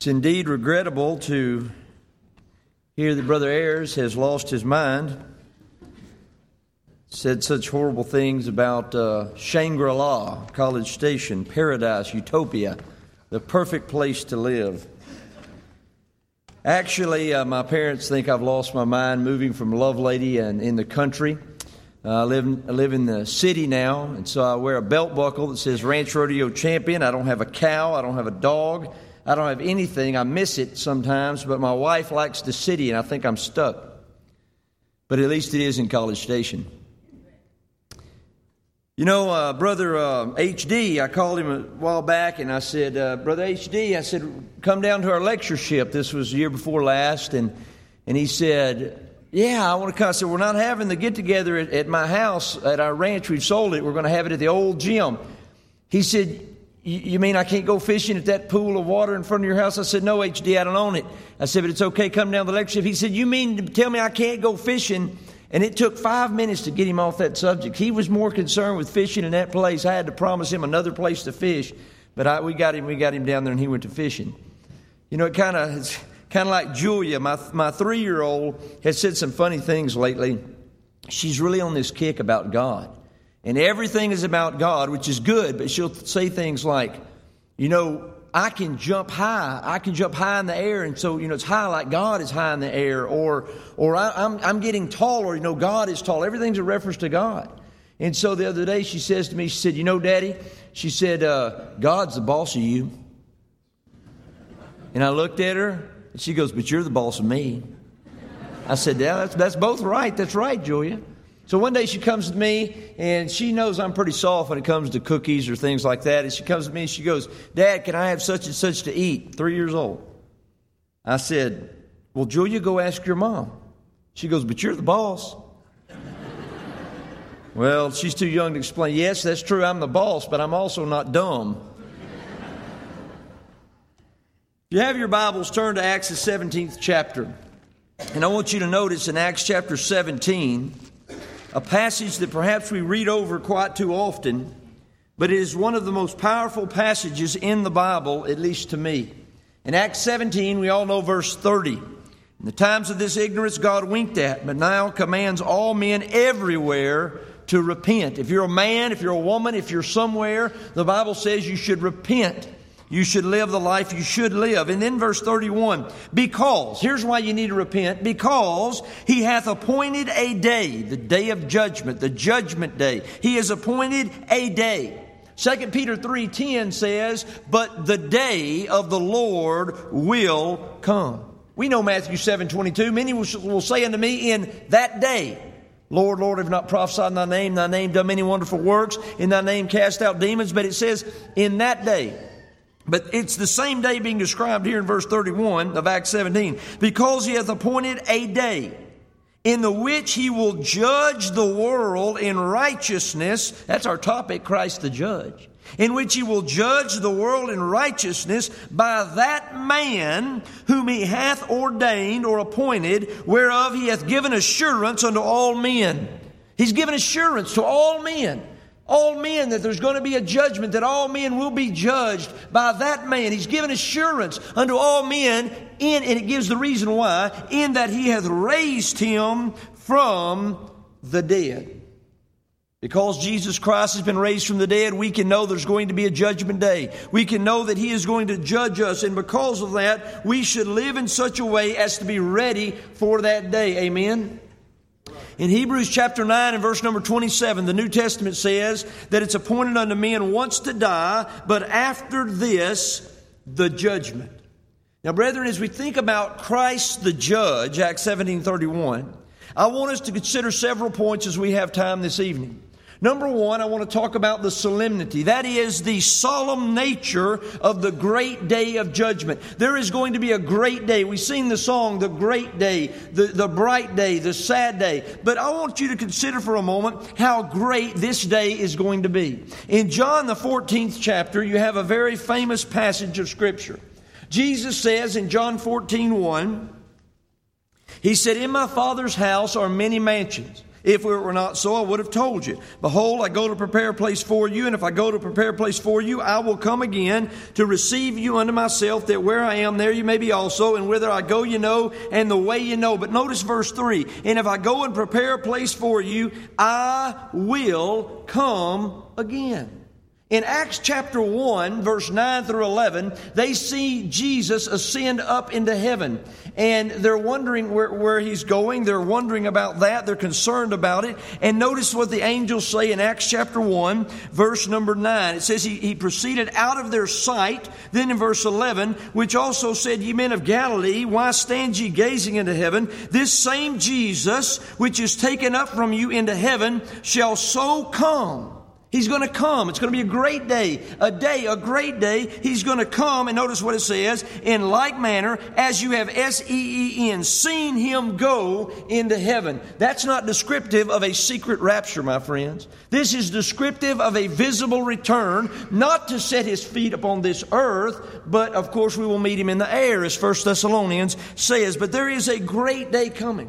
It's indeed regrettable to hear that Brother Ayers has lost his mind. Said such horrible things about Shangri-La, College Station, paradise, utopia, the perfect place to live. Actually, my parents think I've lost my mind moving from Lovelady and in the country. I live in the city now, and so I wear a belt buckle that says Ranch Rodeo Champion. I don't have a cow. I don't have a dog. I don't have anything. I miss it sometimes, but my wife likes the city, and I think I'm stuck. But at least it is in College Station. You know, Brother H.D., I called him a while back, and I said, Brother H.D., I said, come down to our lectureship. This was the year before last, and he said, yeah, I want to come. I said, we're not having the get-together at my house, at our ranch. We've sold it. We're going to have it at the old gym. He said, you mean I can't go fishing at that pool of water in front of your house? I said, no, H.D., I don't own it. I said, but it's okay, come down to the lectureship. He said, you mean to tell me I can't go fishing? And it took 5 minutes to get him off that subject. He was more concerned with fishing in that place. I had to promise him another place to fish, but we got him down there, and he went to fishing. You know, it's kind of like Julia, my 3-year-old, has said some funny things lately. She's really on this kick about God. And everything is about God, which is good, but she'll say things like, you know, I can jump high. I can jump high in the air, and so, you know, it's high like God is high in the air. Or I'm getting taller. You know, God is tall. Everything's a reference to God. And so the other day she says to me, she said, you know, Daddy, she said, God's the boss of you. And I looked at her, and she goes, but you're the boss of me. I said, yeah, that's both right. That's right, Julia. So one day she comes to me, and she knows I'm pretty soft when it comes to cookies or things like that. And she comes to me and she goes, Dad, can I have such and such to eat? 3 years old. I said, well, Julia, go ask your mom. She goes, but you're the boss. Well, she's too young to explain. Yes, that's true. I'm the boss, but I'm also not dumb. If you have your Bibles, turn to Acts the 17th chapter. And I want you to notice in Acts chapter 17, a passage that perhaps we read over quite too often, but it is one of the most powerful passages in the Bible, at least to me. In Acts 17, we all know verse 30. In the times of this ignorance God winked at, but now commands all men everywhere to repent. If you're a man, if you're a woman, if you're somewhere, the Bible says you should repent. You should live the life you should live. And then verse 31, because, here's why you need to repent, because he hath appointed a day, the day of judgment, the judgment day. He has appointed a day. 2 Peter 3:10 says, but the day of the Lord will come. We know Matthew 7:22, many will say unto me in that day, Lord, Lord, have not prophesied in thy name done many wonderful works, in thy name cast out demons. But it says, in that day. But it's the same day being described here in verse 31 of Acts 17. Because he hath appointed a day in the which he will judge the world in righteousness. That's our topic, Christ the Judge. In which he will judge the world in righteousness by that man whom he hath ordained or appointed, whereof he hath given assurance unto all men. He's given assurance to all men. All men, that there's going to be a judgment, that all men will be judged by that man. He's given assurance unto all men, and it gives the reason why, in that he hath raised him from the dead. Because Jesus Christ has been raised from the dead, we can know there's going to be a judgment day. We can know that he is going to judge us, and because of that, we should live in such a way as to be ready for that day. Amen? In Hebrews chapter 9 and verse number 27, the New Testament says that it's appointed unto men once to die, but after this, the judgment. Now, brethren, as we think about Christ the Judge, Acts 17:31, I want us to consider several points as we have time this evening. Number one, I want to talk about the solemnity. That is the solemn nature of the great day of judgment. There is going to be a great day. We sing the song, the great day, the bright day, the sad day. But I want you to consider for a moment how great this day is going to be. In John the 14th chapter, you have a very famous passage of Scripture. Jesus says in John 14:1, he said, in my Father's house are many mansions. If it were not so, I would have told you. Behold, I go to prepare a place for you, and if I go to prepare a place for you, I will come again to receive you unto myself, that where I am, there you may be also, and whither I go you know, and the way you know. But notice verse 3, and if I go and prepare a place for you, I will come again. In Acts chapter 1, verse 9 through 11, they see Jesus ascend up into heaven. And they're wondering where He's going. They're wondering about that. They're concerned about it. And notice what the angels say in Acts chapter 1, verse number 9. It says, He proceeded out of their sight. Then in verse 11, which also said, Ye men of Galilee, why stand ye gazing into heaven? This same Jesus, which is taken up from you into heaven, shall so come. He's going to come. It's going to be a great day, a great day. He's going to come, and notice what it says, in like manner as you have S-E-E-N, seen Him go into heaven. That's not descriptive of a secret rapture, my friends. This is descriptive of a visible return, not to set His feet upon this earth, but of course we will meet Him in the air, as 1 Thessalonians says. But there is a great day coming.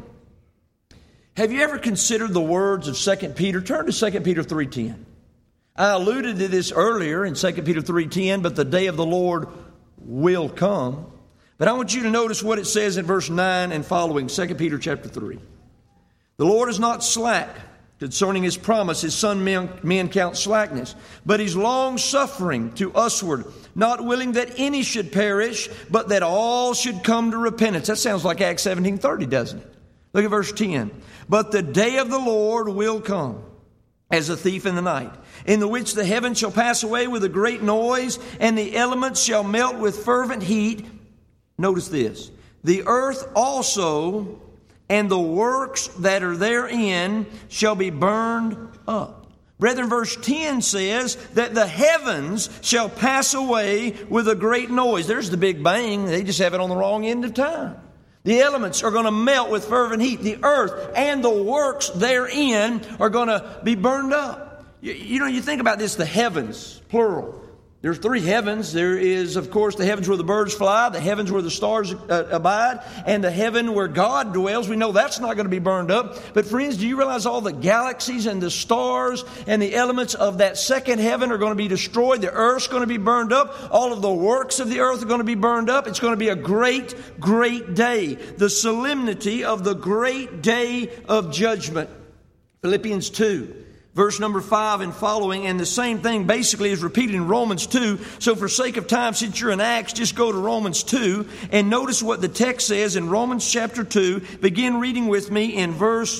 Have you ever considered the words of 2 Peter? Turn to 2 Peter 3:10. I alluded to this earlier in 2 Peter 3:10, but the day of the Lord will come. But I want you to notice what it says in verse 9 and following, 2 Peter chapter 3. The Lord is not slack concerning His promise, His Son men count slackness, but He's long-suffering to usward, not willing that any should perish, but that all should come to repentance. That sounds like Acts 17:30, doesn't it? Look at verse 10. But the day of the Lord will come as a thief in the night, in the which the heavens shall pass away with a great noise, and the elements shall melt with fervent heat. Notice this. The earth also and the works that are therein shall be burned up. Brethren, verse 10 says that the heavens shall pass away with a great noise. There's the Big Bang. They just have it on the wrong end of time. The elements are going to melt with fervent heat. The earth and the works therein are going to be burned up. You think about this, the heavens, plural. There's three heavens. There is, of course, the heavens where the birds fly, the heavens where the stars abide, and the heaven where God dwells. We know that's not going to be burned up. But friends, do you realize all the galaxies and the stars and the elements of that second heaven are going to be destroyed? The earth's going to be burned up. All of the works of the earth are going to be burned up. It's going to be a great, great day. The solemnity of the great day of judgment. Philippians 2. Verse number 5 and following, and the same thing basically is repeated in Romans 2. So for sake of time, since you're in Acts, just go to Romans 2 and notice what the text says in Romans chapter 2. Begin reading with me in verse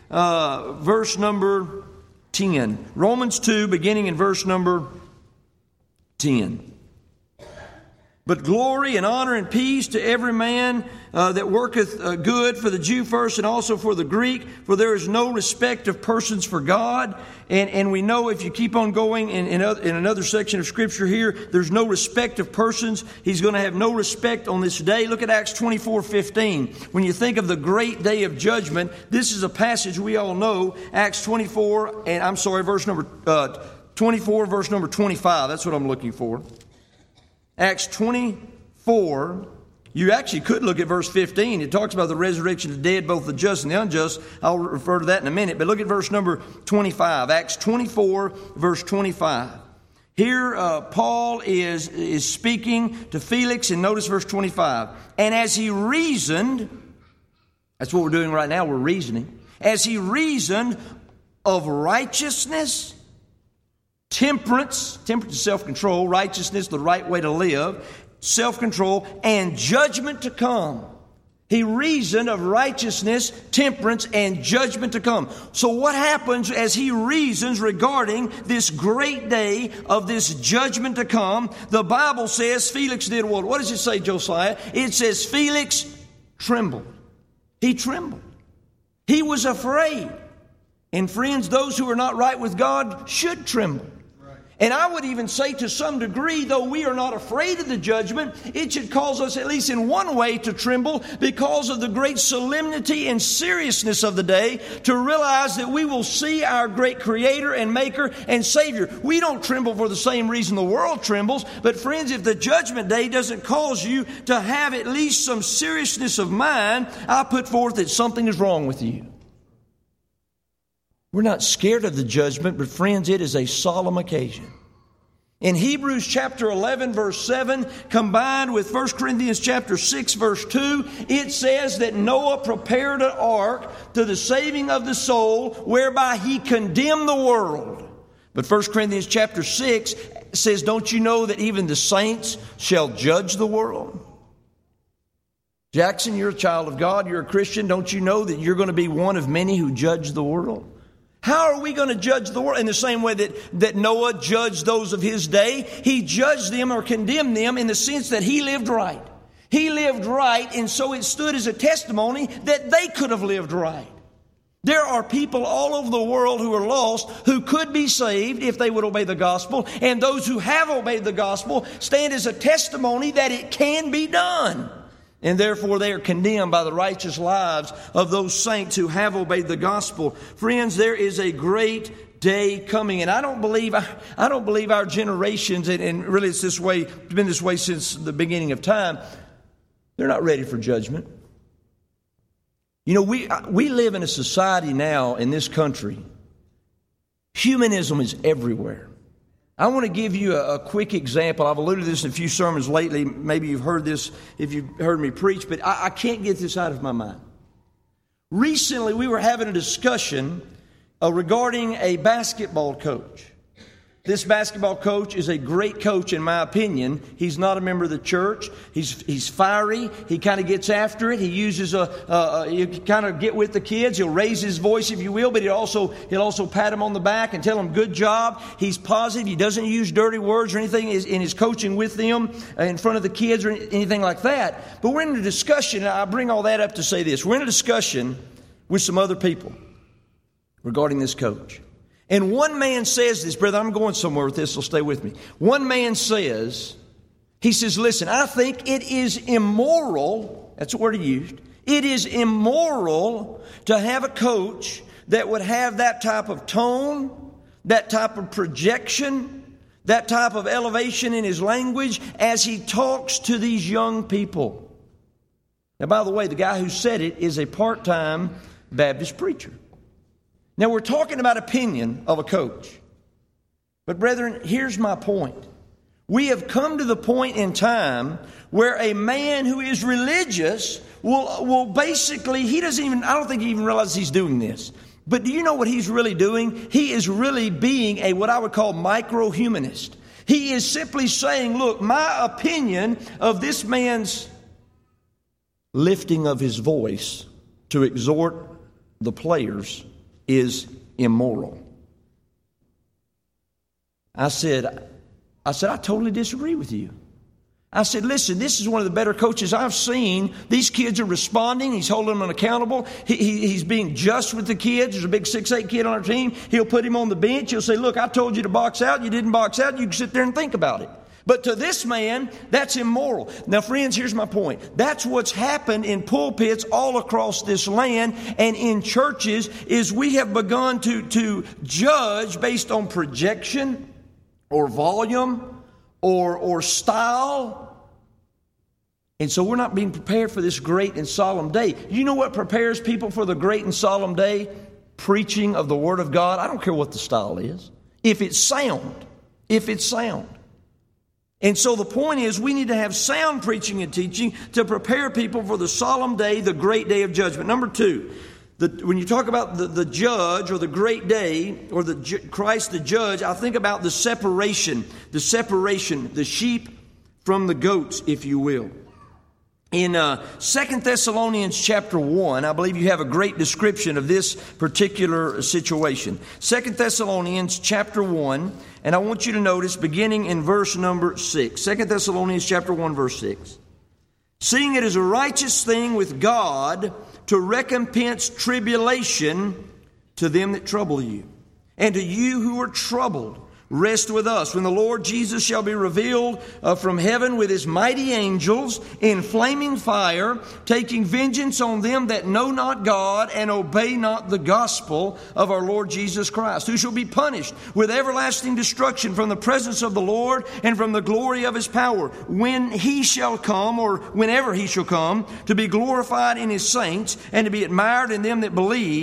number 10. Romans 2, beginning in verse number 10. But glory and honor and peace to every man that worketh good, for the Jew first and also for the Greek, for there is no respect of persons for God. And we know if you keep on going in another section of Scripture here, there's no respect of persons. He's going to have no respect on this day. Look at Acts 24:15. When you think of the great day of judgment, this is a passage we all know. Acts 24, verse number 24, verse number 25. That's what I'm looking for. Acts 24, you actually could look at verse 15. It talks about the resurrection of the dead, both the just and the unjust. I'll refer to that in a minute. But look at verse number 25. Acts 24, verse 25. Here Paul is speaking to Felix, and notice verse 25. And as he reasoned, that's what we're doing right now, we're reasoning. As he reasoned of righteousness, temperance is self-control, righteousness, the right way to live, self-control, and judgment to come. He reasoned of righteousness, temperance, and judgment to come. So what happens as he reasons regarding this great day of this judgment to come? The Bible says Felix did what? What does it say, Josiah? It says Felix trembled. He trembled. He was afraid. And friends, those who are not right with God should tremble. And I would even say to some degree, though we are not afraid of the judgment, it should cause us at least in one way to tremble because of the great solemnity and seriousness of the day, to realize that we will see our great Creator and Maker and Savior. We don't tremble for the same reason the world trembles, but friends, if the judgment day doesn't cause you to have at least some seriousness of mind, I put forth that something is wrong with you. We're not scared of the judgment, but friends, it is a solemn occasion. In Hebrews chapter 11, verse 7, combined with 1 Corinthians chapter 6, verse 2, it says that Noah prepared an ark to the saving of the soul, whereby he condemned the world. But 1 Corinthians chapter 6 says, don't you know that even the saints shall judge the world? Jackson, you're a child of God, you're a Christian. Don't you know that you're going to be one of many who judge the world? How are we going to judge the world? In the same way that Noah judged those of his day, he judged them or condemned them in the sense that he lived right. He lived right, and so it stood as a testimony that they could have lived right. There are people all over the world who are lost who could be saved if they would obey the gospel, and those who have obeyed the gospel stand as a testimony that it can be done. And therefore they are condemned by the righteous lives of those saints who have obeyed the gospel. Friends, there is a great day coming. And I don't believe our generations, and really it's been this way since the beginning of time, they're not ready for judgment. You know, we live in a society now in this country. Humanism is everywhere. I want to give you a quick example. I've alluded to this in a few sermons lately. Maybe you've heard this if you've heard me preach, but I can't get this out of my mind. Recently, we were having a discussion regarding a basketball coach. This basketball coach is a great coach, in my opinion. He's not a member of the church. He's fiery. He kind of gets after it. He uses you kind of get with the kids. He'll raise his voice, if you will, but he'll also pat them on the back and tell them good job. He's positive. He doesn't use dirty words or anything in his coaching with them in front of the kids or anything like that. But we're in a discussion. I bring all that up to say this. We're in a discussion with some other people regarding this coach. And one man says this, brother, I'm going somewhere with this, so stay with me. One man says, listen, I think it is immoral, that's the word he used, it is immoral to have a coach that would have that type of tone, that type of projection, that type of elevation in his language as he talks to these young people. Now, by the way, the guy who said it is a part-time Baptist preacher. Now, we're talking about opinion of a coach. But brethren, here's my point. We have come to the point in time where a man who is religious will basically, I don't think he even realizes he's doing this. But do you know what he's really doing? He is really being what I would call micro-humanist. He is simply saying, look, my opinion of this man's lifting of his voice to exhort the players is immoral. I said, I totally disagree with you. I said, listen, this is one of the better coaches I've seen. These kids are responding. He's holding them accountable. He's being just with the kids. There's a big 6'8" kid on our team. He'll put him on the bench. He'll say, look, I told you to box out. You didn't box out. You can sit there and think about it. But to this man, that's immoral. Now, friends, here's my point. That's what's happened in pulpits all across this land and in churches is we have begun to judge based on projection or volume or style. And so we're not being prepared for this great and solemn day. You know what prepares people for the great and solemn day? Preaching of the Word of God. I don't care what the style is. If it's sound. And so the point is we need to have sound preaching and teaching to prepare people for the solemn day, the great day of judgment. Number two, when you talk about the judge or the great day or Christ the judge, I think about the separation, the sheep from the goats, if you will. In 2 Thessalonians chapter 1, I believe you have a great description of this particular situation. 2 Thessalonians chapter 1, and I want you to notice beginning in verse number 6. 2 Thessalonians chapter 1, verse 6. Seeing it is a righteous thing with God to recompense tribulation to them that trouble you, and to you who are troubled. Rest with us when the Lord Jesus shall be revealed from heaven with his mighty angels in flaming fire, taking vengeance on them that know not God and obey not the gospel of our Lord Jesus Christ, who shall be punished with everlasting destruction from the presence of the Lord and from the glory of his power, when he shall come, or whenever he shall come, to be glorified in his saints and to be admired in them that believe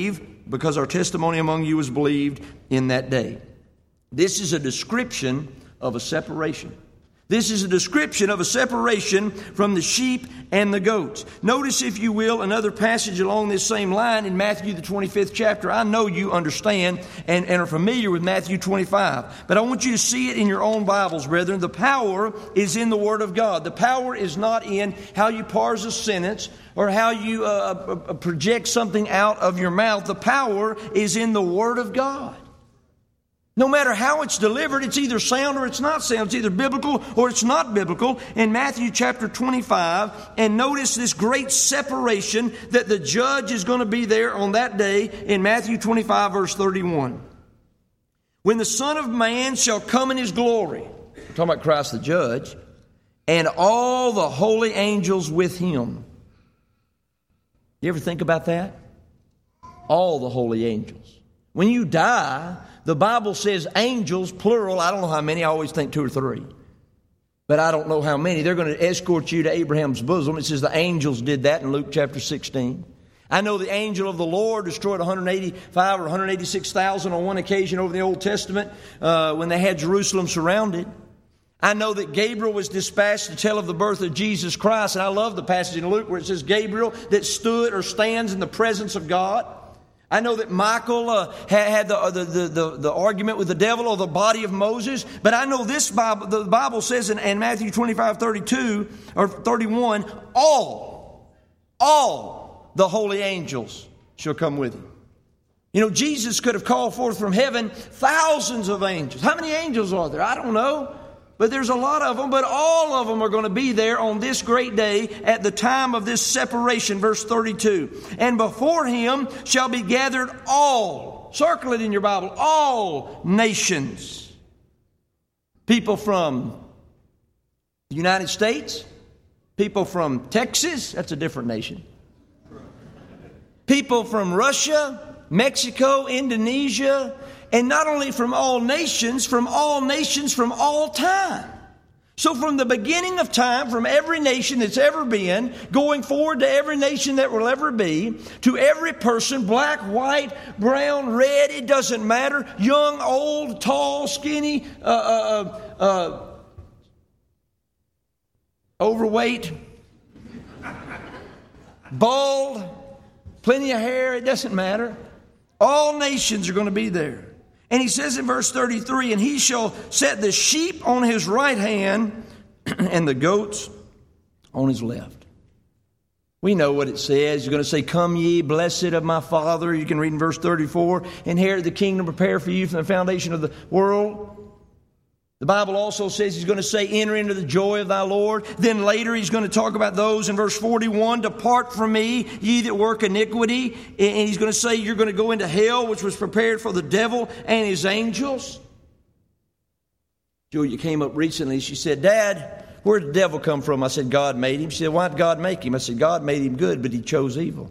because our testimony among you was believed in that day. This is a description of a separation. This is a description of a separation from the sheep and the goats. Notice, if you will, another passage along this same line in Matthew, the 25th chapter. I know you understand and are familiar with Matthew 25, but I want you to see it in your own Bibles, brethren. The power is in the Word of God. The power is not in how you parse a sentence or how you project something out of your mouth. The power is in the Word of God. No matter how it's delivered, it's either sound or it's not sound. It's either biblical or it's not biblical. In Matthew chapter 25, and notice this great separation that the judge is going to be there on that day in Matthew 25, verse 31. When the Son of Man shall come in His glory, we're talking about Christ the judge, and all the holy angels with Him. You ever think about that? All the holy angels. When you die, the Bible says angels, plural. I don't know how many. I always think 2 or 3. But I don't know how many. They're going to escort you to Abraham's bosom. It says the angels did that in Luke chapter 16. I know the angel of the Lord destroyed 185 or 186,000 on one occasion over the Old Testament when they had Jerusalem surrounded. I know that Gabriel was dispatched to tell of the birth of Jesus Christ. And I love the passage in Luke where it says Gabriel that stood or stands in the presence of God. I know that Michael had the argument with the devil or the body of Moses. But I know this Bible, the Bible says in Matthew 25, 32 or 31, all the holy angels shall come with Him. You know, Jesus could have called forth from heaven thousands of angels. How many angels are there? I don't know. But there's a lot of them, but all of them are going to be there on this great day at the time of this separation, verse 32. And before Him shall be gathered all, circle it in your Bible, all nations. People from the United States, people from Texas, that's a different nation. People from Russia, Mexico, Indonesia, and not only from all nations, from all time. So from the beginning of time, from every nation that's ever been, going forward to every nation that will ever be, to every person, black, white, brown, red, it doesn't matter, young, old, tall, skinny, overweight, bald, plenty of hair, it doesn't matter. All nations are going to be there. And he says in verse 33, and He shall set the sheep on His right hand and the goats on His left. We know what it says. You're going to say, come ye, blessed of my Father. You can read in verse 34, inherit the kingdom prepared for you from the foundation of the world. The Bible also says He's going to say, enter into the joy of thy Lord. Then later He's going to talk about those in verse 41. Depart from me, ye that work iniquity. And He's going to say you're going to go into hell, which was prepared for the devil and his angels. Julia came up recently. She said, Dad, where did the devil come from? I said, God made him. She said, why did God make him? I said, God made him good, but he chose evil.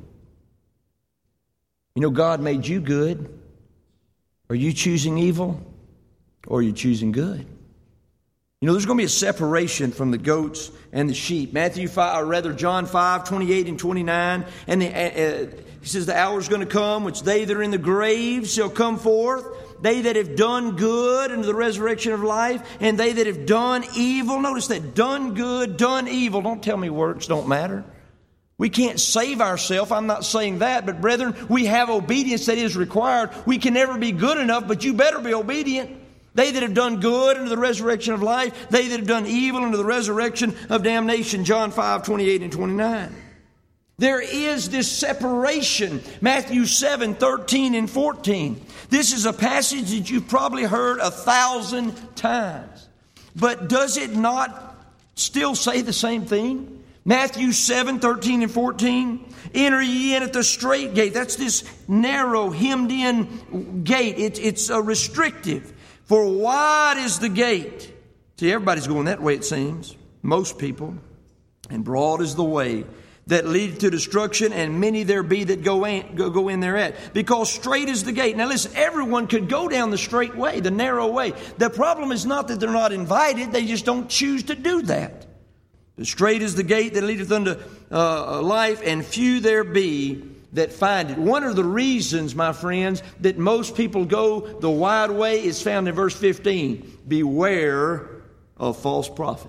You know, God made you good. Are you choosing evil or are you choosing good? You know, there's going to be a separation from the goats and the sheep. John 5, 28 and 29. And he says, the hour is going to come, which they that are in the grave shall come forth. They that have done good unto the resurrection of life, and they that have done evil. Notice that, done good, done evil. Don't tell me words don't matter. We can't save ourselves. I'm not saying that. But brethren, we have obedience that is required. We can never be good enough, but you better be obedient. They that have done good unto the resurrection of life, they that have done evil unto the resurrection of damnation. John 5, 28 and 29. There is this separation. Matthew 7, 13 and 14. This is a passage that you've probably heard 1,000 times. But does it not still say the same thing? Matthew 7, 13 and 14. Enter ye in at the strait gate. That's this narrow, hemmed-in gate. It's restrictive. For wide is the gate. See, everybody's going that way, it seems. Most people. And broad is the way that leadeth to destruction, and many there be that go in thereat. Because straight is the gate. Now listen, everyone could go down the straight way, the narrow way. The problem is not that they're not invited. They just don't choose to do that. The straight is the gate that leadeth unto life, and few there be that find it. One of the reasons, my friends, that most people go the wide way is found in verse 15. Beware of false prophets.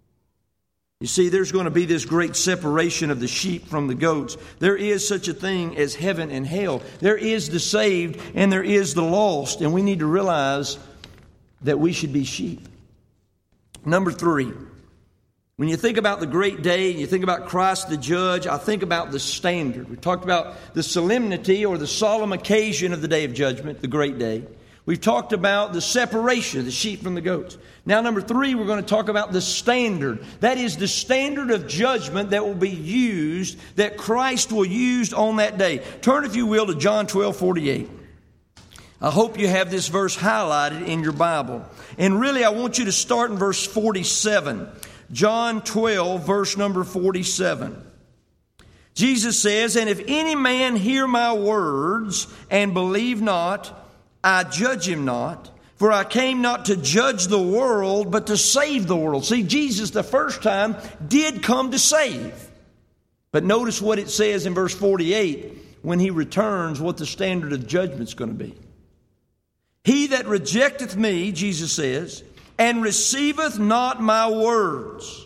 You see, there's going to be this great separation of the sheep from the goats. There is such a thing as heaven and hell. There is the saved and there is the lost. And we need to realize that we should be sheep. Number 3. When you think about the great day and you think about Christ the judge, I think about the standard. We talked about the solemnity or the solemn occasion of the day of judgment, the great day. We've talked about the separation of the sheep from the goats. Now, number 3, we're going to talk about the standard. That is the standard of judgment that will be used, that Christ will use on that day. Turn, if you will, to John 12:48. I hope you have this verse highlighted in your Bible. And really, I want you to start in verse 47. John 12, verse number 47. Jesus says, "And if any man hear my words and believe not, I judge him not. For I came not to judge the world, but to save the world." See, Jesus the first time did come to save. But notice what it says in verse 48, when he returns, what the standard of judgment is going to be. "He that rejecteth me," Jesus says, "and receiveth not my words."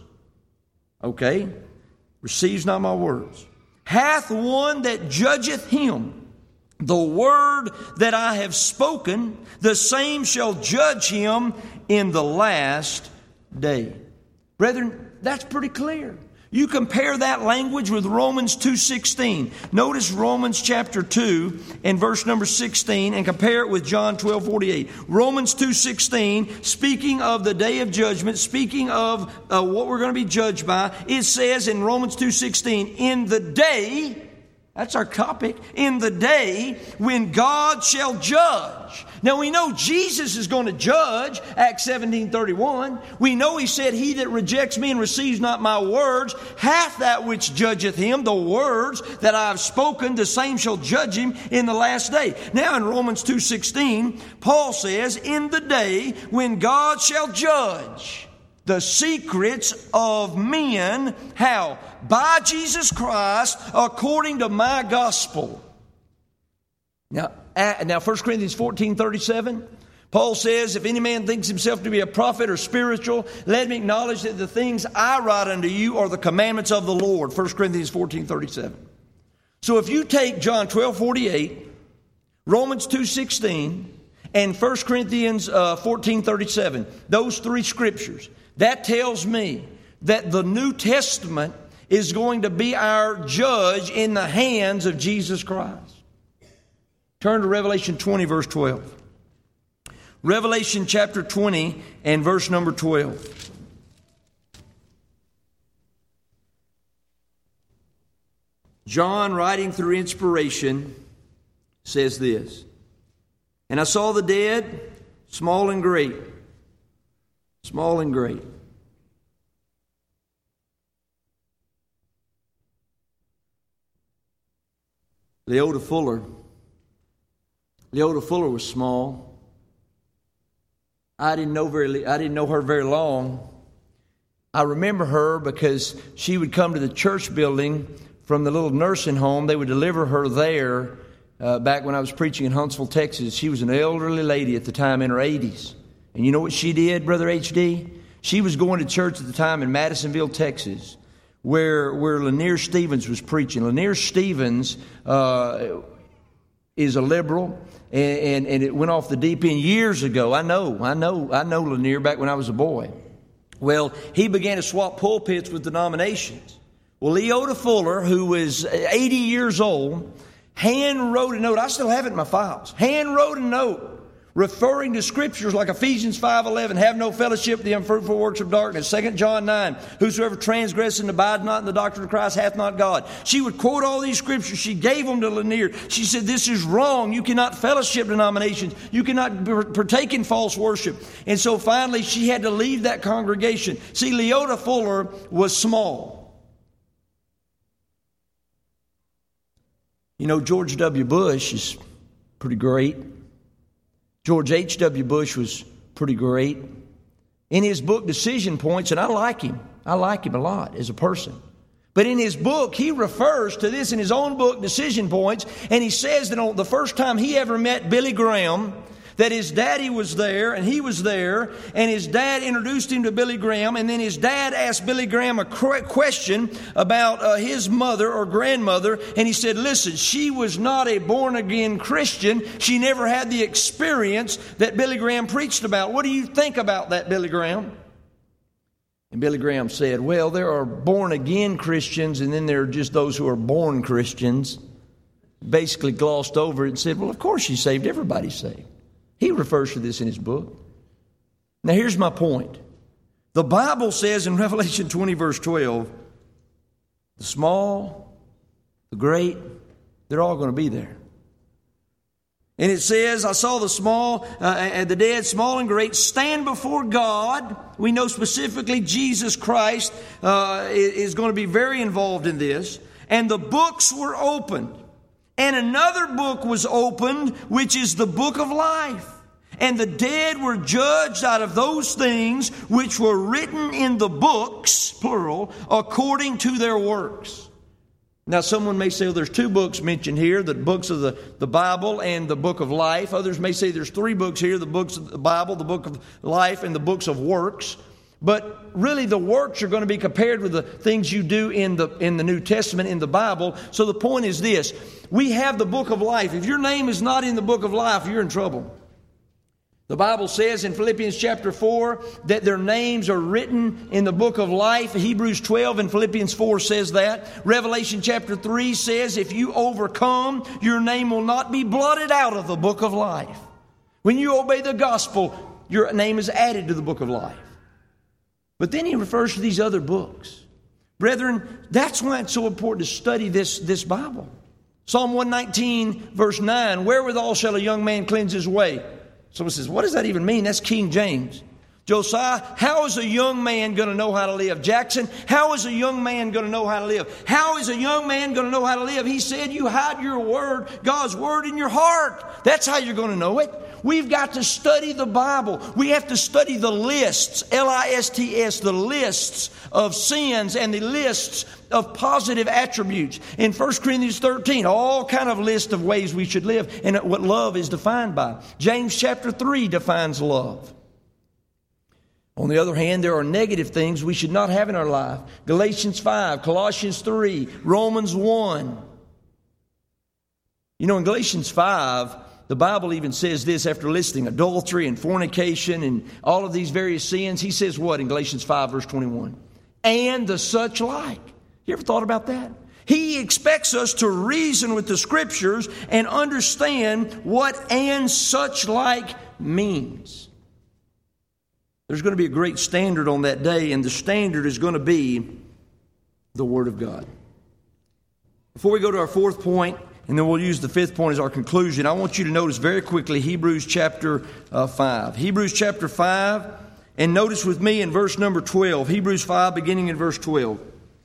Okay, receives not my words. "Hath one that judgeth him. The word that I have spoken, the same shall judge him in the last day." Brethren, that's pretty clear. You compare that language with Romans 2:16. Notice Romans chapter 2 and verse number 16 and compare it with John 12:48. Romans 2:16, speaking of the day of judgment, speaking of what we're going to be judged by, it says in Romans 2:16, "In the day," that's our topic, "in the day when God shall judge." Now we know Jesus is going to judge, Acts 17:31. We know he said, "He that rejects me and receives not my words hath that which judgeth him. The words that I have spoken, the same shall judge him in the last day." Now in Romans 2:16, Paul says, "In the day when God shall judge the secrets of men," how? "By Jesus Christ, according to my gospel." Now 1 Corinthians 14:37, Paul says, "If any man thinks himself to be a prophet or spiritual, let him acknowledge that the things I write unto you are the commandments of the Lord." 1 Corinthians 14:37. So if you take John 12:48, Romans 2:16, and 1 Corinthians 14:37, those 3 scriptures, that tells me that the New Testament is going to be our judge in the hands of Jesus Christ. Turn to Revelation 20, verse 12. Revelation chapter 20 and verse number 12. John, writing through inspiration, says this, "And I saw the dead, small and great." Small and great. Leota Fuller was small. I didn't know her very long. I remember her because she would come to the church building from the little nursing home. They would deliver her there back when I was preaching in Huntsville, Texas. She was an elderly lady at the time in her 80s. And you know what she did, Brother H.D.? She was going to church at the time in Madisonville, Texas, where Lanier Stevens was preaching. Lanier Stevens is a liberal, and it went off the deep end years ago. I know Lanier back when I was a boy. Well, he began to swap pulpits with denominations. Well, Leota Fuller, who was 80 years old, hand wrote a note. I still have it in my files. Hand wrote a note referring to scriptures like Ephesians 5:11, "Have no fellowship with the unfruitful works of darkness." 2 John 9, "Whosoever transgresses and abides not in the doctrine of Christ hath not God." She would quote all these scriptures. She gave them to Lanier. She said, "This is wrong. You cannot fellowship denominations. You cannot partake in false worship." And so finally she had to leave that congregation. See, Leota Fuller was small. You know, George W. Bush is pretty great. George H.W. Bush was pretty great. In his book, Decision Points, and I like him a lot as a person. But in his book, he refers to this in his own book, Decision Points, and he says that on the first time he ever met Billy Graham, that his daddy was there and he was there, and his dad introduced him to Billy Graham, and then his dad asked Billy Graham a question about his mother or grandmother, and he said, listen, she was not a born-again Christian. She never had the experience that Billy Graham preached about. What do you think about that, Billy Graham? And Billy Graham said, well, there are born-again Christians, and then there are just those who are born Christians. Basically glossed over it and said, well, of course she's saved. Everybody's saved. He refers to this in his book. Now, here's my point. The Bible says in Revelation 20, verse 12, the small, the great, they're all going to be there. And it says, I saw the small and the dead, small and great, stand before God. We know specifically Jesus Christ is going to be very involved in this. And the books were opened. And another book was opened, which is the book of life. And the dead were judged out of those things which were written in the books, plural, according to their works. Now, someone may say, well, there's two books mentioned here, the books of the Bible and the book of life. Others may say there's three books here, the books of the Bible, the book of life, and the books of works. But really, the works are going to be compared with the things you do in the New Testament, in the Bible. So the point is this. We have the book of life. If your name is not in the book of life, you're in trouble. The Bible says in Philippians chapter 4 that their names are written in the book of life. Hebrews 12 and Philippians 4 says that. Revelation chapter 3 says if you overcome, your name will not be blotted out of the book of life. When you obey the gospel, your name is added to the book of life. But then he refers to these other books. Brethren, that's why it's so important to study this Bible. Psalm 119 verse 9, wherewithal shall a young man cleanse his way? Someone says, what does that even mean? That's King James. Josiah, how is a young man going to know how to live? Jackson, how is a young man going to know how to live? How is a young man going to know how to live? He said, you hide your word, God's word in your heart. That's how you're going to know it. We've got to study the Bible. We have to study the lists, L-I-S-T-S, the lists of sins and the lists of positive attributes. In 1 Corinthians 13, all kind of list of ways we should live and what love is defined by. James chapter 3 defines love. On the other hand, there are negative things we should not have in our life. Galatians 5, Colossians 3, Romans 1. You know, in Galatians 5, the Bible even says this after listing adultery and fornication and all of these various sins. He says what in Galatians 5 verse 21? And the such like. You ever thought about that? He expects us to reason with the Scriptures and understand what and such like means. There's going to be a great standard on that day, and the standard is going to be the Word of God. Before we go to our fourth point, and then we'll use the fifth point as our conclusion, I want you to notice very quickly Hebrews chapter 5. Hebrews chapter 5, and notice with me in verse number 12. Hebrews 5, beginning in verse 12.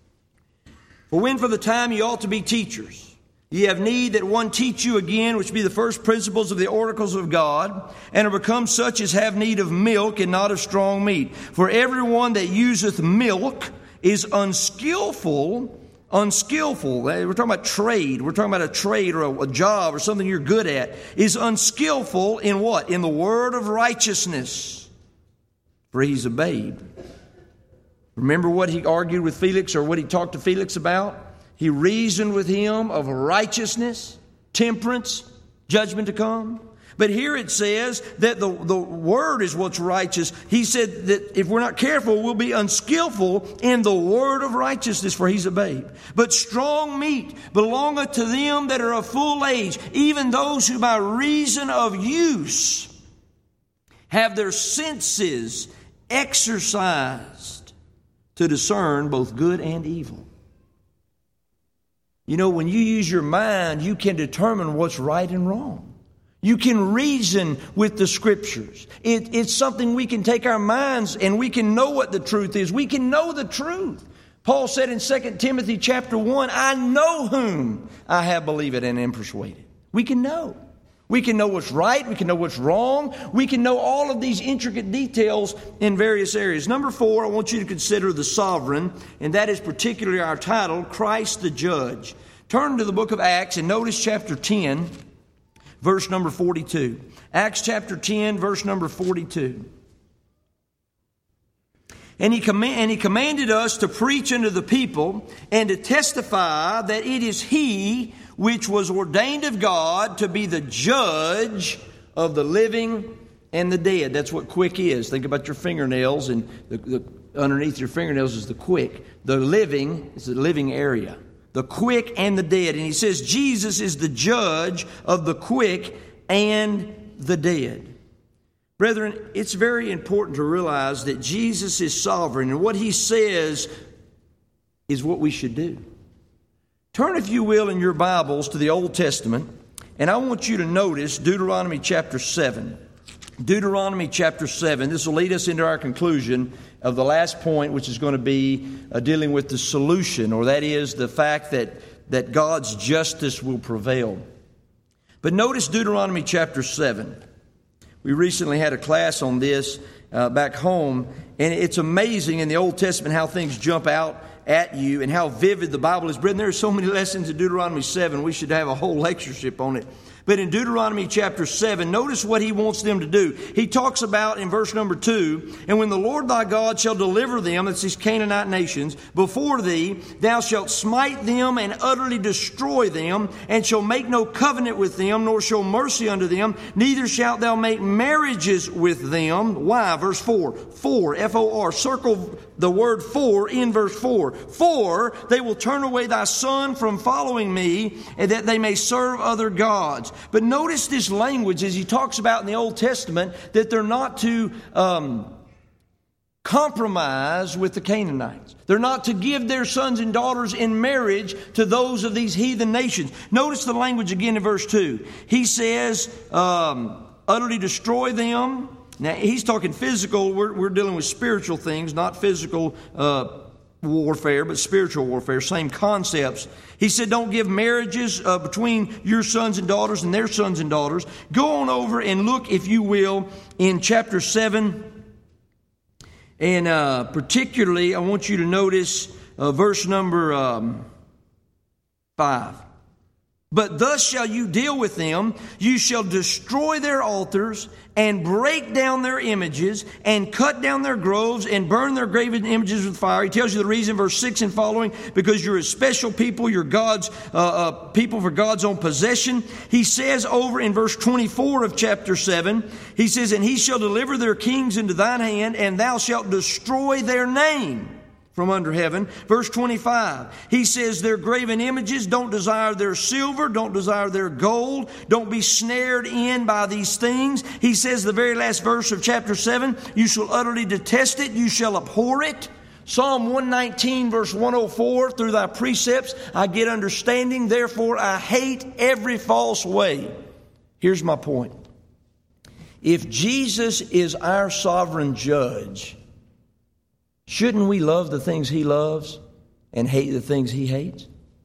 For when for the time ye ought to be teachers, ye have need that one teach you again, which be the first principles of the oracles of God, and are become such as have need of milk and not of strong meat. For everyone that useth milk is unskillful. We're talking about trade. We're talking about a trade or a job or something you're good at. Is unskillful in what? In the word of righteousness. For he's a babe. Remember what he argued with Felix, or what he talked to Felix about? He reasoned with him of righteousness, temperance, judgment to come. But here it says that the word is what's righteous. He said that if we're not careful, we'll be unskillful in the word of righteousness, for he's a babe. But strong meat belongeth to them that are of full age, even those who by reason of use have their senses exercised to discern both good and evil. You know, when you use your mind, you can determine what's right and wrong. You can reason with the Scriptures. It's something we can take our minds and we can know what the truth is. We can know the truth. Paul said in 2 Timothy chapter 1, I know whom I have believed and am persuaded. We can know. We can know what's right. We can know what's wrong. We can know all of these intricate details in various areas. Number 4, I want you to consider the sovereign, and that is particularly our title, Christ the Judge. Turn to the book of Acts and notice chapter 10, verse number 42. Acts chapter 10, verse number 42. And he commanded us to preach unto the people and to testify that it is He which was ordained of God to be the judge of the living and the dead. That's what quick is. Think about your fingernails, and the underneath your fingernails is the quick. The living is the living area. The quick and the dead. And he says Jesus is the judge of the quick and the dead. Brethren, it's very important to realize that Jesus is sovereign, and what He says is what we should do. Turn, if you will, in your Bibles to the Old Testament, and I want you to notice Deuteronomy chapter 7. Deuteronomy chapter 7. This will lead us into our conclusion of the last point, which is going to be dealing with the solution, or that is the fact that God's justice will prevail. But notice Deuteronomy chapter 7. We recently had a class on this back home, and it's amazing in the Old Testament how things jump out at you and how vivid the Bible is. Brethren, there are so many lessons in Deuteronomy 7. We should have a whole lectureship on it. But in Deuteronomy chapter 7, notice what He wants them to do. He talks about in verse number 2, and when the Lord thy God shall deliver them, that's these Canaanite nations, before thee, thou shalt smite them and utterly destroy them, and shall make no covenant with them, nor show mercy unto them, neither shalt thou make marriages with them. Why? Verse 4. For, F-O-R, circle the word for in verse 4. For they will turn away thy son from following me, and that they may serve other gods. But notice this language as he talks about in the Old Testament that they're not to compromise with the Canaanites. They're not to give their sons and daughters in marriage to those of these heathen nations. Notice the language again in verse 2. He says, utterly destroy them. Now, he's talking physical. We're dealing with spiritual things, not physical warfare, but spiritual warfare, same concepts. He said, don't give marriages between your sons and daughters and their sons and daughters. Go on over and look, if you will, in chapter 7. And particularly, I want you to notice verse number 5. But thus shall you deal with them. You shall destroy their altars and break down their images and cut down their groves and burn their graven images with fire. He tells you the reason, verse 6 and following, because you're a special people, you're God's people for God's own possession. He says over in verse 24 of chapter 7, he says, and he shall deliver their kings into thine hand, and thou shalt destroy their name from under heaven. Verse 25, he says their graven images, don't desire their silver, don't desire their gold, don't be snared in by these things. He says the very last verse of chapter 7, you shall utterly detest it, you shall abhor it. Psalm 119 verse 104, through thy precepts I get understanding, therefore I hate every false way. Here's my point. If Jesus is our sovereign judge, shouldn't we love the things He loves and hate the things He hates?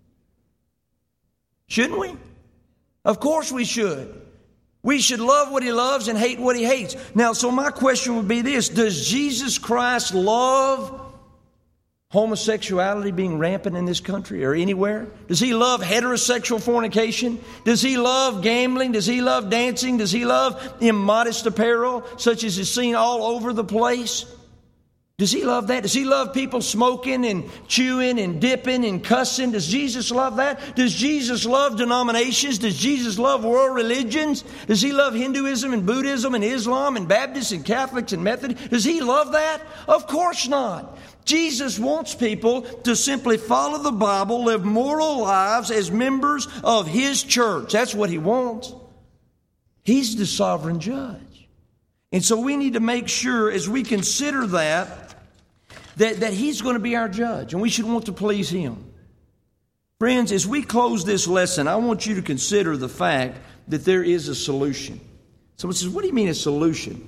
Shouldn't we? Of course we should. We should love what He loves and hate what He hates. Now, so my question would be this. Does Jesus Christ love homosexuality being rampant in this country or anywhere? Does He love heterosexual fornication? Does He love gambling? Does He love dancing? Does He love immodest apparel such as is seen all over the place? Does He love that? Does He love people smoking and chewing and dipping and cussing? Does Jesus love that? Does Jesus love denominations? Does Jesus love world religions? Does He love Hinduism and Buddhism and Islam and Baptists and Catholics and Methodists? Does He love that? Of course not. Jesus wants people to simply follow the Bible, live moral lives as members of His church. That's what He wants. He's the sovereign judge. And so we need to make sure as we consider that He's going to be our judge, and we should want to please Him. Friends, as we close this lesson, I want you to consider the fact that there is a solution. Someone says, what do you mean a solution?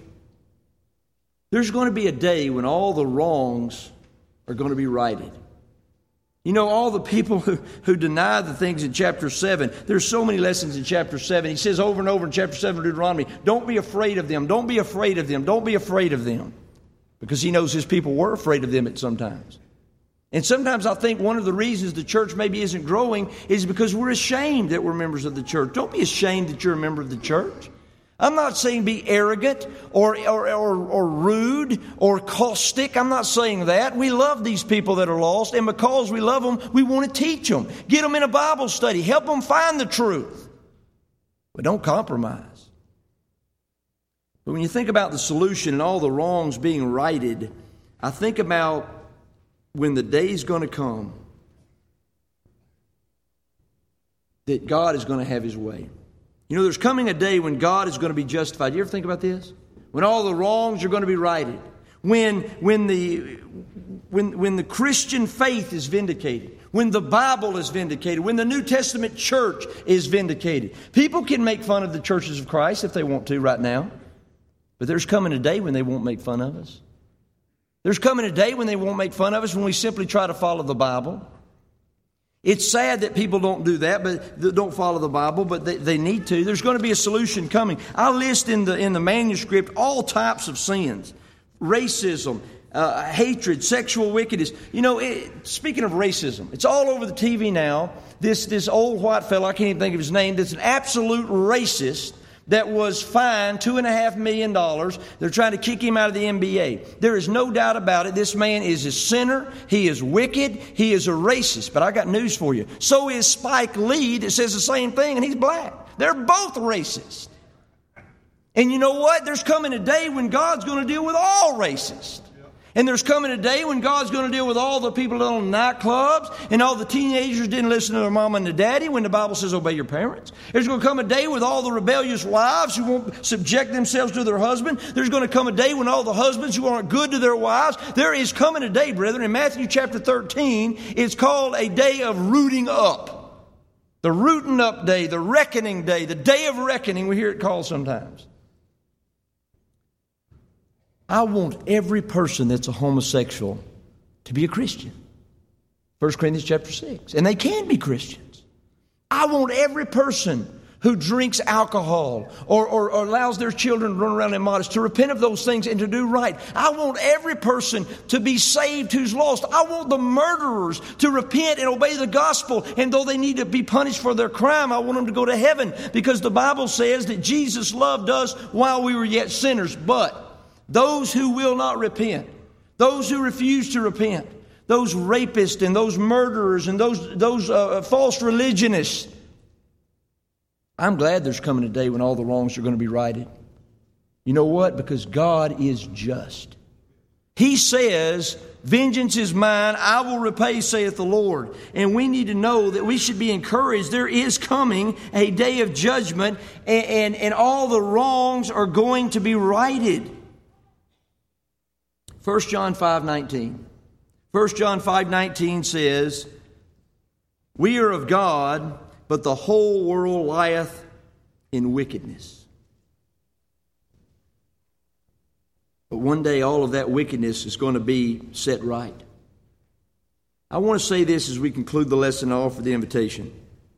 There's going to be a day when all the wrongs are going to be righted. You know, all the people who deny the things in chapter 7, there's so many lessons in chapter 7. He says over and over in chapter 7 of Deuteronomy, don't be afraid of them, don't be afraid of them, don't be afraid of them. Because he knows his people were afraid of them at some times. And sometimes I think one of the reasons the church maybe isn't growing is because we're ashamed that we're members of the church. Don't be ashamed that you're a member of the church. I'm not saying be arrogant or rude or caustic. I'm not saying that. We love these people that are lost, and because we love them, we want to teach them. Get them in a Bible study. Help them find the truth. But don't compromise. But when you think about the solution and all the wrongs being righted, I think about when the day is going to come that God is going to have His way. You know, there's coming a day when God is going to be justified. You ever think about this? When all the wrongs are going to be righted. When the Christian faith is vindicated. When the Bible is vindicated. When the New Testament church is vindicated. People can make fun of the churches of Christ if they want to right now. But there's coming a day when they won't make fun of us. There's coming a day when they won't make fun of us when we simply try to follow the Bible. It's sad that people don't do that, but don't follow the Bible, but they need to. There's going to be a solution coming. I list in the manuscript all types of sins. Racism, hatred, sexual wickedness. You know, speaking of racism, it's all over the TV now. This old white fellow, I can't even think of his name, that's an absolute racist that was fined $2.5 million. They're trying to kick him out of the NBA. There is no doubt about it. This man is a sinner. He is wicked. He is a racist. But I got news for you. So is Spike Lee that says the same thing, and he's black. They're both racist. And you know what? There's coming a day when God's going to deal with all racists. And there's coming a day when God's going to deal with all the people that own nightclubs and all the teenagers didn't listen to their mama and their daddy when the Bible says obey your parents. There's going to come a day with all the rebellious wives who won't subject themselves to their husband. There's going to come a day when all the husbands who aren't good to their wives. There is coming a day, brethren, in Matthew chapter 13, it's called a day of rooting up. The rooting up day, the reckoning day, the day of reckoning, we hear it called sometimes. I want every person that's a homosexual to be a Christian. 1 Corinthians chapter 6. And they can be Christians. I want every person who drinks alcohol or allows their children to run around immodest to repent of those things and to do right. I want every person to be saved who's lost. I want the murderers to repent and obey the gospel. And though they need to be punished for their crime, I want them to go to heaven. Because the Bible says that Jesus loved us while we were yet sinners. But those who will not repent, those who refuse to repent, those rapists and those murderers and those false religionists, I'm glad there's coming a day when all the wrongs are going to be righted. You know what? Because God is just. He says, vengeance is mine, I will repay, saith the Lord. And we need to know that we should be encouraged. There is coming a day of judgment, and all the wrongs are going to be righted. 1 John 5:19. 1 John 5:19 says, we are of God, but the whole world lieth in wickedness. But one day all of that wickedness is going to be set right. I want to say this as we conclude the lesson and offer the invitation.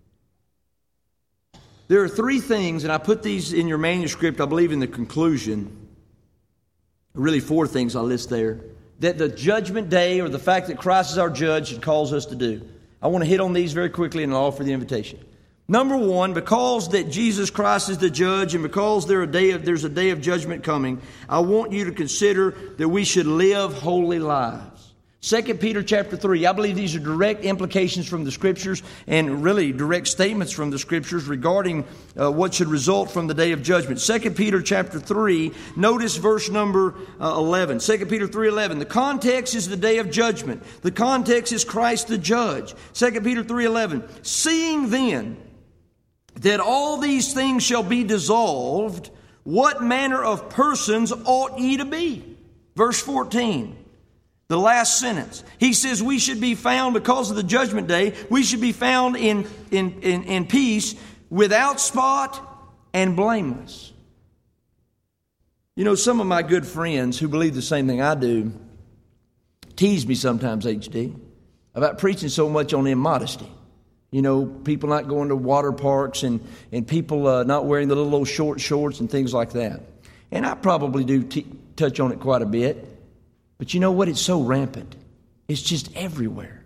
There are three things, and I put these in your manuscript, I believe in the conclusion. Really four things I list there that the judgment day, or the fact that Christ is our judge, should cause us to do. I want to hit on these very quickly and I'll offer the invitation. Number one, because that Jesus Christ is the judge and because there's a day of judgment coming, I want you to consider that we should live holy lives. 2 Peter chapter 3, I believe these are direct implications from the Scriptures and really direct statements from the Scriptures regarding what should result from the day of judgment. 2 Peter chapter 3, notice verse number 11. 2 Peter 3:11. The context is the day of judgment. The context is Christ the judge. 2 Peter 3:11. Seeing then that all these things shall be dissolved, what manner of persons ought ye to be? Verse 14. The last sentence. He says we should be found, because of the judgment day, we should be found in peace, without spot and blameless. You know, some of my good friends who believe the same thing I do tease me sometimes, HD. about preaching so much on immodesty. You know, people not going to water parks and people not wearing the little old short shorts and things like that. And I probably do touch on it quite a bit. But you know what? It's so rampant. It's just everywhere.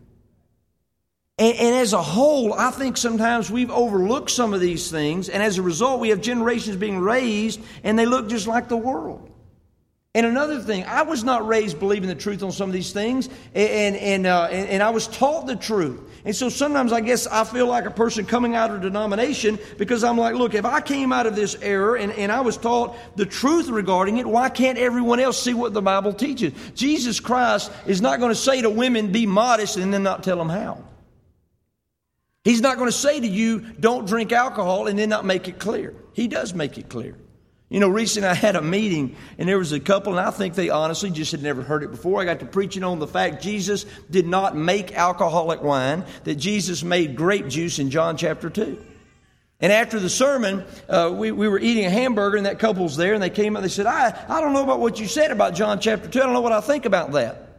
And as a whole, I think sometimes we've overlooked some of these things. And as a result, we have generations being raised and they look just like the world. And another thing, I was not raised believing the truth on some of these things, and I was taught the truth. And so sometimes I guess I feel like a person coming out of a denomination because I'm like, look, if I came out of this error and I was taught the truth regarding it, why can't everyone else see what the Bible teaches? Jesus Christ is not going to say to women, be modest, and then not tell them how. He's not going to say to you, don't drink alcohol, and then not make it clear. He does make it clear. You know, recently I had a meeting and there was a couple, and I think they honestly just had never heard it before. I got to preaching on the fact Jesus did not make alcoholic wine, that Jesus made grape juice in John chapter 2. And after the sermon, we were eating a hamburger and that couple's there and they came up and they said, I don't know about what you said about John chapter 2. I don't know what I think about that.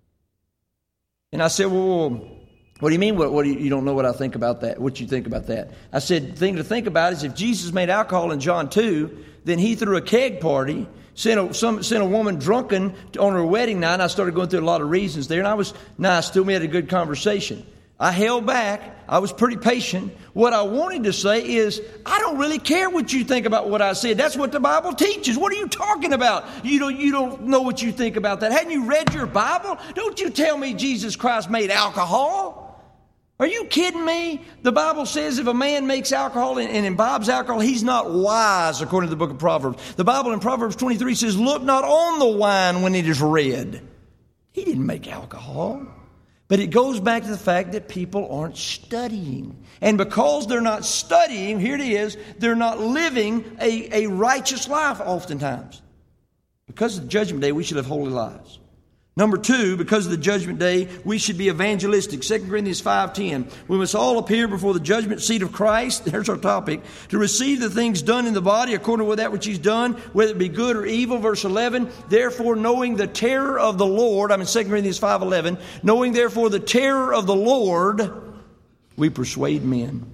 And I said, well, what do you mean? What do you don't know what I think about that? What you think about that? I said, the thing to think about is if Jesus made alcohol in John 2, then he threw a keg party, sent a woman drunken on her wedding night. And I started going through a lot of reasons there, and I was nice. Still, we had a good conversation. I held back. I was pretty patient. What I wanted to say is, I don't really care what you think about what I said. That's what the Bible teaches. What are you talking about? You don't know what you think about that. Hadn't you read your Bible? Don't you tell me Jesus Christ made alcohol. Are you kidding me? The Bible says if a man makes alcohol and imbibes alcohol, he's not wise, according to the book of Proverbs. The Bible in Proverbs 23 says, look not on the wine when it is red. He didn't make alcohol. But it goes back to the fact that people aren't studying. And because they're not studying, here it is, they're not living a righteous life oftentimes. Because of the judgment day, we should live holy lives. Number two, because of the judgment day, we should be evangelistic. 2 Corinthians 5:10. We must all appear before the judgment seat of Christ, there's our topic, to receive the things done in the body according to that which He's done, whether it be good or evil. Verse 11, therefore knowing the terror of the Lord, I'm in 2 Corinthians 5:11, knowing therefore the terror of the Lord, we persuade men.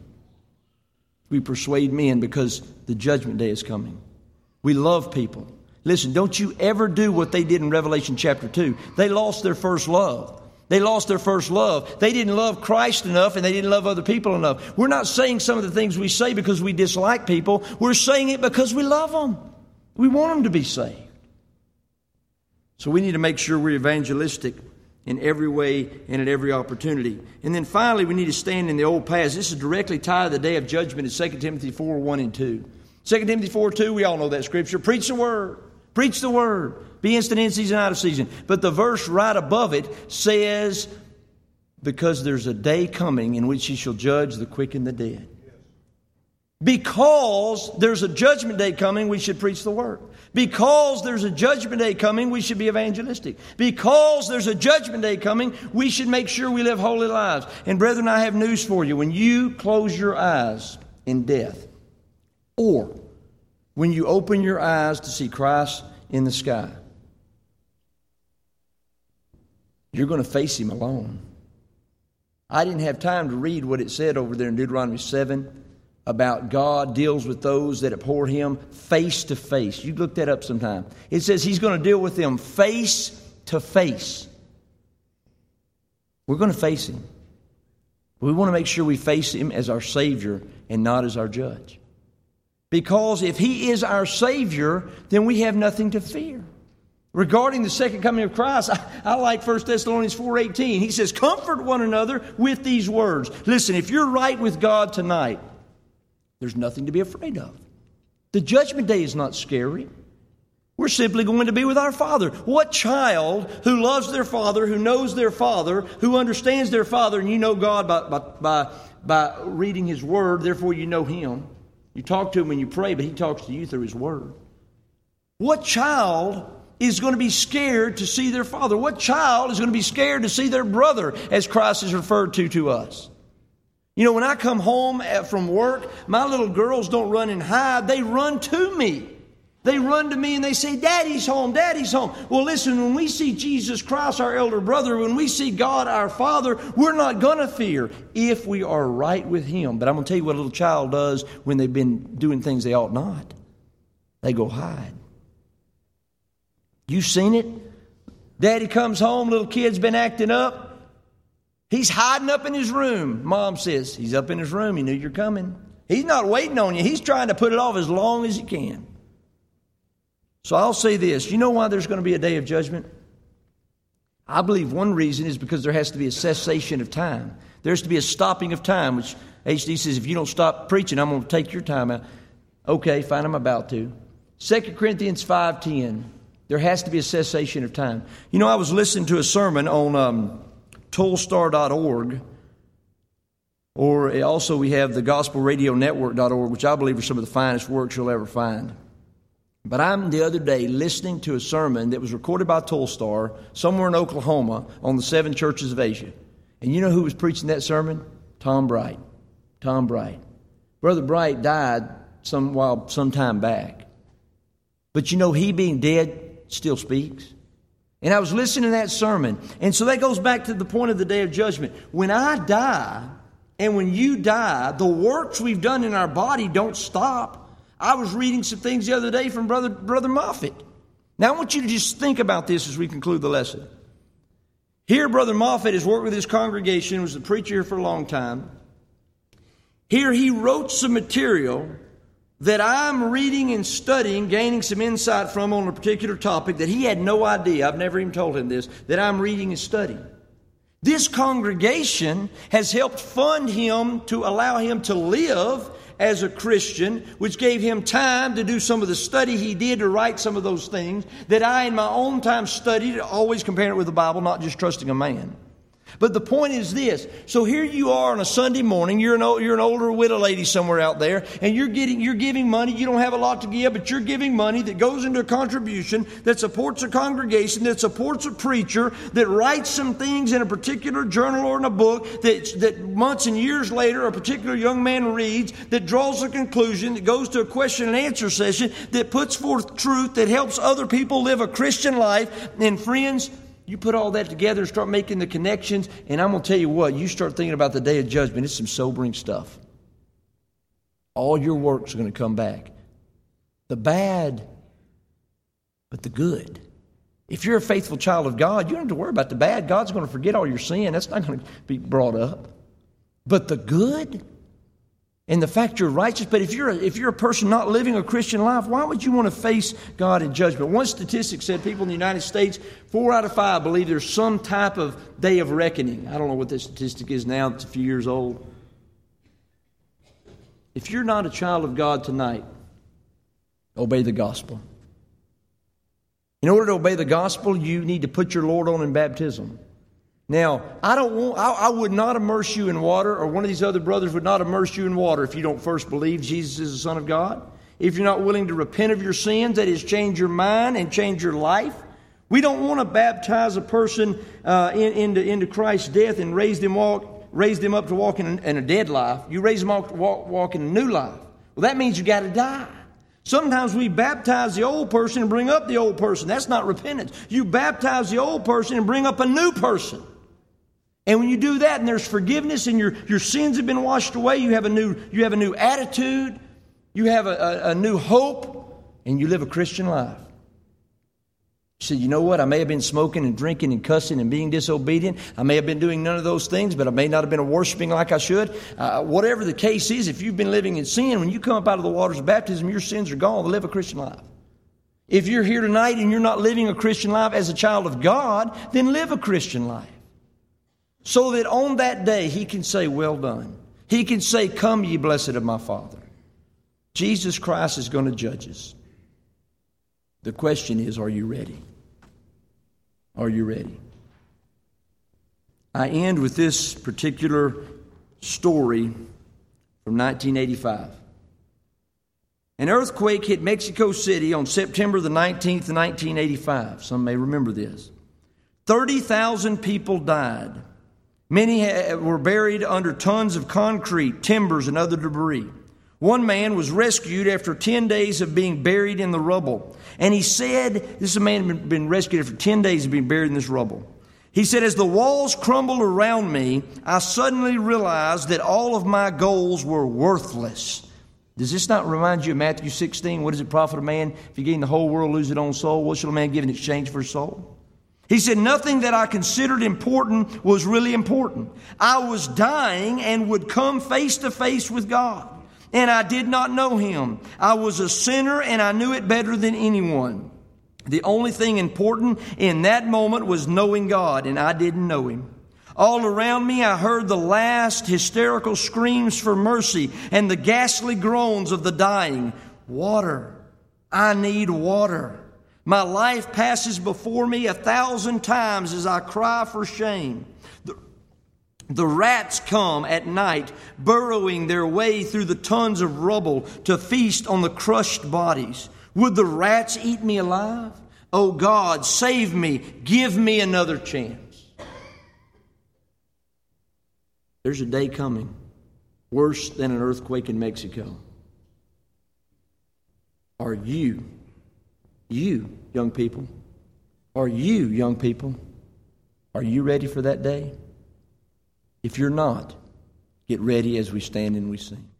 We persuade men because the judgment day is coming. We love people. Listen, don't you ever do what they did in Revelation chapter 2. They lost their first love. They lost their first love. They didn't love Christ enough and they didn't love other people enough. We're not saying some of the things we say because we dislike people. We're saying it because we love them. We want them to be saved. So we need to make sure we're evangelistic in every way and at every opportunity. And then finally, we need to stand in the old paths. This is directly tied to the day of judgment in 2 Timothy 4:1 and 2. 2 Timothy 4:2, we all know that scripture. Preach the word. Preach the word. Be instant in season, out of season. But the verse right above it says, because there's a day coming in which He shall judge the quick and the dead. Because there's a judgment day coming, we should preach the word. Because there's a judgment day coming, we should be evangelistic. Because there's a judgment day coming, we should make sure we live holy lives. And brethren, I have news for you. When you close your eyes in death, or when you open your eyes to see Christ in the sky, you're going to face Him alone. I didn't have time to read what it said over there in Deuteronomy 7 about God deals with those that abhor Him face to face. You look that up sometime. It says He's going to deal with them face to face. We're going to face Him. We want to make sure we face Him as our Savior and not as our judge. Because if He is our Savior, then we have nothing to fear. Regarding the second coming of Christ, I like 1 Thessalonians 4:18. He says, comfort one another with these words. Listen, if you're right with God tonight, there's nothing to be afraid of. The judgment day is not scary. We're simply going to be with our Father. What child who loves their father, who knows their father, who understands their father, and you know God by reading His Word, therefore you know Him. You talk to Him when you pray, but He talks to you through His Word. What child is going to be scared to see their father? What child is going to be scared to see their brother, as Christ is referred to us? You know, when I come home from work, my little girls don't run and hide. They run to me. They run to me and they say, Daddy's home, Daddy's home. Well, listen, when we see Jesus Christ, our elder brother, when we see God, our Father, we're not going to fear if we are right with Him. But I'm going to tell you what a little child does when they've been doing things they ought not. They go hide. You seen it? Daddy comes home, little kid's been acting up. He's hiding up in his room. Mom says, he's up in his room. He knew you're coming. He's not waiting on you. He's trying to put it off as long as he can. So I'll say this. You know why there's going to be a day of judgment? I believe one reason is because there has to be a cessation of time. There has to be a stopping of time, which HD says, if you don't stop preaching, I'm going to take your time out. Okay, fine, I'm about to. 2 Corinthians 5:10. There has to be a cessation of time. You know, I was listening to a sermon on tollstar.org, or also we have the gospelradionetwork.org, which I believe are some of the finest works you'll ever find. But I'm the other day listening to a sermon that was recorded by Tollstar somewhere in Oklahoma on the 7 churches of Asia. And you know who was preaching that sermon? Tom Bright. Tom Bright. Brother Bright died some time back. But you know, he being dead still speaks. And I was listening to that sermon. And so that goes back to the point of the day of judgment. When I die, and when you die, the works we've done in our body don't stop. I was reading some things the other day from Brother Moffitt. Now I want you to just think about this as we conclude the lesson. Here Brother Moffitt has worked with his congregation, was a preacher here for a long time. Here he wrote some material that I'm reading and studying, gaining some insight from on a particular topic that he had no idea. I've never even told him this, that I'm reading and studying. This congregation has helped fund him to allow him to live as a Christian, which gave him time to do some of the study he did to write some of those things that I in my own time studied, always comparing it with the Bible, not just trusting a man. But the point is this. So here you are on a Sunday morning. You're an older widow lady somewhere out there, and you're giving money. You don't have a lot to give, but you're giving money that goes into a contribution that supports a congregation, that supports a preacher, that writes some things in a particular journal or in a book that months and years later a particular young man reads, that draws a conclusion, that goes to a question and answer session, that puts forth truth, that helps other people live a Christian life. And friends, you put all that together and start making the connections, and I'm going to tell you what, you start thinking about the day of judgment, it's some sobering stuff. All your works are going to come back. The bad, but the good. If you're a faithful child of God, you don't have to worry about the bad. God's going to forget all your sin. That's not going to be brought up. But the good and the fact you're righteous. But if you're a person not living a Christian life, why would you want to face God in judgment? One statistic said people in the United States, 4 out of 5 believe there's some type of day of reckoning. I don't know what this statistic is now. It's a few years old. If you're not a child of God tonight, obey the gospel. In order to obey the gospel, you need to put your Lord on in baptism. Now, I would not immerse you in water, or one of these other brothers would not immerse you in water if you don't first believe Jesus is the Son of God. If you're not willing to repent of your sins, that is, change your mind and change your life. We don't want to baptize a person into Christ's death and raise them up to walk in a dead life. You raise them up to walk in a new life. Well, that means you got to die. Sometimes we baptize the old person and bring up the old person. That's not repentance. You baptize the old person and bring up a new person. And when you do that, and there's forgiveness, and your sins have been washed away, you have a new attitude, you have a new hope, and you live a Christian life. You say, you know what? I may have been smoking and drinking and cussing and being disobedient. I may have been doing none of those things, but I may not have been worshiping like I should. Whatever the case is, if you've been living in sin, when you come up out of the waters of baptism, your sins are gone. Live a Christian life. If you're here tonight and you're not living a Christian life as a child of God, then live a Christian life. So that on that day, He can say, well done. He can say, come ye blessed of my Father. Jesus Christ is going to judge us. The question is, are you ready? Are you ready? I end with this particular story from 1985. An earthquake hit Mexico City on September the 19th, 1985. Some may remember this. 30,000 people died. Many were buried under tons of concrete, timbers, and other debris. One man was rescued after 10 days of being buried in the rubble. And he said, this is a man who had been rescued after 10 days of being buried in this rubble. He said, as the walls crumbled around me, I suddenly realized that all of my goals were worthless. Does this not remind you of Matthew 16? What does it profit a man if he gain the whole world, lose his own soul? What shall a man give in exchange for his soul? He said, nothing that I considered important was really important. I was dying and would come face to face with God. And I did not know Him. I was a sinner and I knew it better than anyone. The only thing important in that moment was knowing God, and I didn't know Him. All around me, I heard the last hysterical screams for mercy and the ghastly groans of the dying. Water. I need water. My life passes before me 1,000 times as I cry for shame. The rats come at night, burrowing their way through the tons of rubble to feast on the crushed bodies. Would the rats eat me alive? Oh God, save me. Give me another chance. There's a day coming, worse than an earthquake in Mexico. Are you young people, are you ready for that day? If you're not, get ready as we stand and we sing.